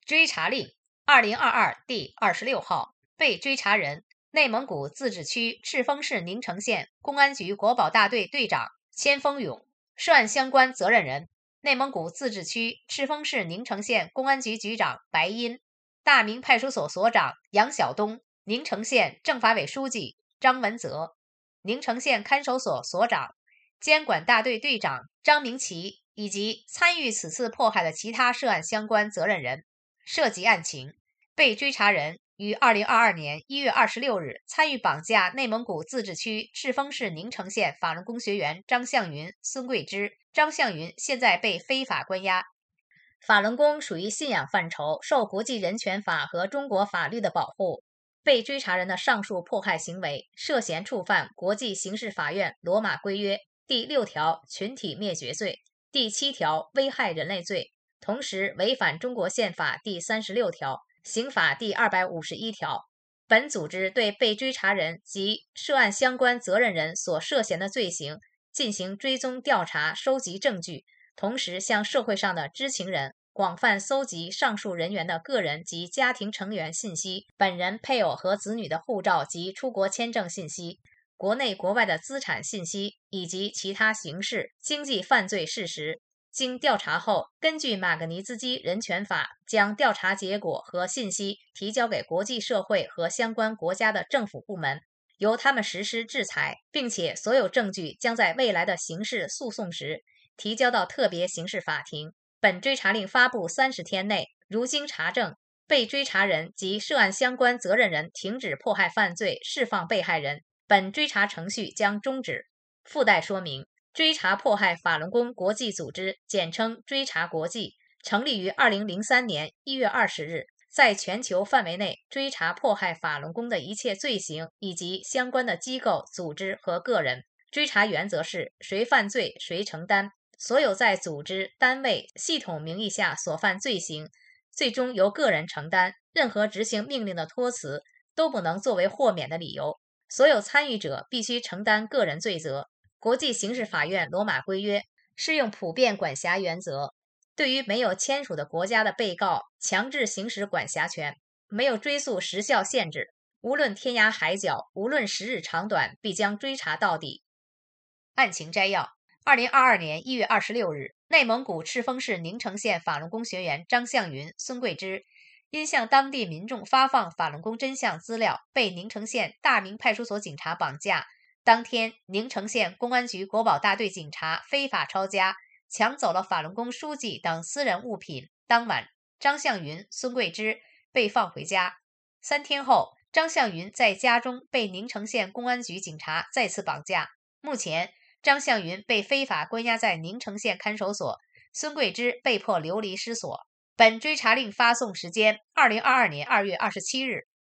追查令2022第26号，被追查人内蒙古自治区赤峰市宁城县公安局国保大队队长千峰勇，涉案相关责任人内蒙古自治区赤峰市宁城县公安局局长白殷，大明派出所所长杨晓东，宁城县政法委书记张文泽，宁城县看守所所长、监管大队队长张明奇以及参与此次迫害的其他涉案相关责任人。涉及案情，被追查人于2022年1月26日参与绑架内蒙古自治区赤峰市宁城县法轮功学员张向云、孙桂芝。张向云现在被非法关押。法轮功属于信仰范畴，受国际人权法和中国法律的保护。被追查人的上述迫害行为涉嫌触犯国际刑事法院罗马规约第6条群体灭绝罪、第7条危害人类罪，同时违反中国宪法第36条、刑法第251条。本组织对被追查人及涉案相关责任人所涉嫌的罪行进行追踪调查，收集证据，同时向社会上的知情人广泛搜集上述人员的个人及家庭成员信息、本人、配偶和子女的护照及出国签证信息、国内国外的资产信息以及其他刑事、经济犯罪事实。经调查后，根据马格尼兹基人权法，将调查结果和信息提交给国际社会和相关国家的政府部门，由他们实施制裁，并且所有证据将在未来的刑事诉讼时提交到特别刑事法庭。本追查令发布30天内，如经查证，被追查人及涉案相关责任人停止迫害犯罪，释放被害人，本追查程序将终止。附带说明：追查迫害法轮功国际组织，简称追查国际，成立于2003年1月20日，在全球范围内追查迫害法轮功的一切罪行以及相关的机构、组织和个人。追查原则是谁犯罪谁承担，所有在组织、单位、系统名义下所犯罪行，最终由个人承担，任何执行命令的托辞都不能作为豁免的理由，所有参与者必须承担个人罪责。国际刑事法院罗马规约适用普遍管辖原则，对于没有签署的国家的被告强制行使管辖权，没有追诉时效限制，无论天涯海角，无论时日长短，必将追查到底。案情摘要：2022年1月26日，内蒙古赤峰市宁城县法轮功学员张向云、孙桂芝因向当地民众发放法轮功真相资料，被宁城县大明派出所警察绑架。当天，宁城县公安局国保大队警察非法抄家，抢走了法轮功书记等私人物品。当晚，张向云、孙桂芝被放回家。3天后，张向云在家中被宁城县公安局警察再次绑架。目前，张向云被非法关押在宁城县看守所，孙桂芝被迫流离失所。本追查令发送时间：2022年2月27日。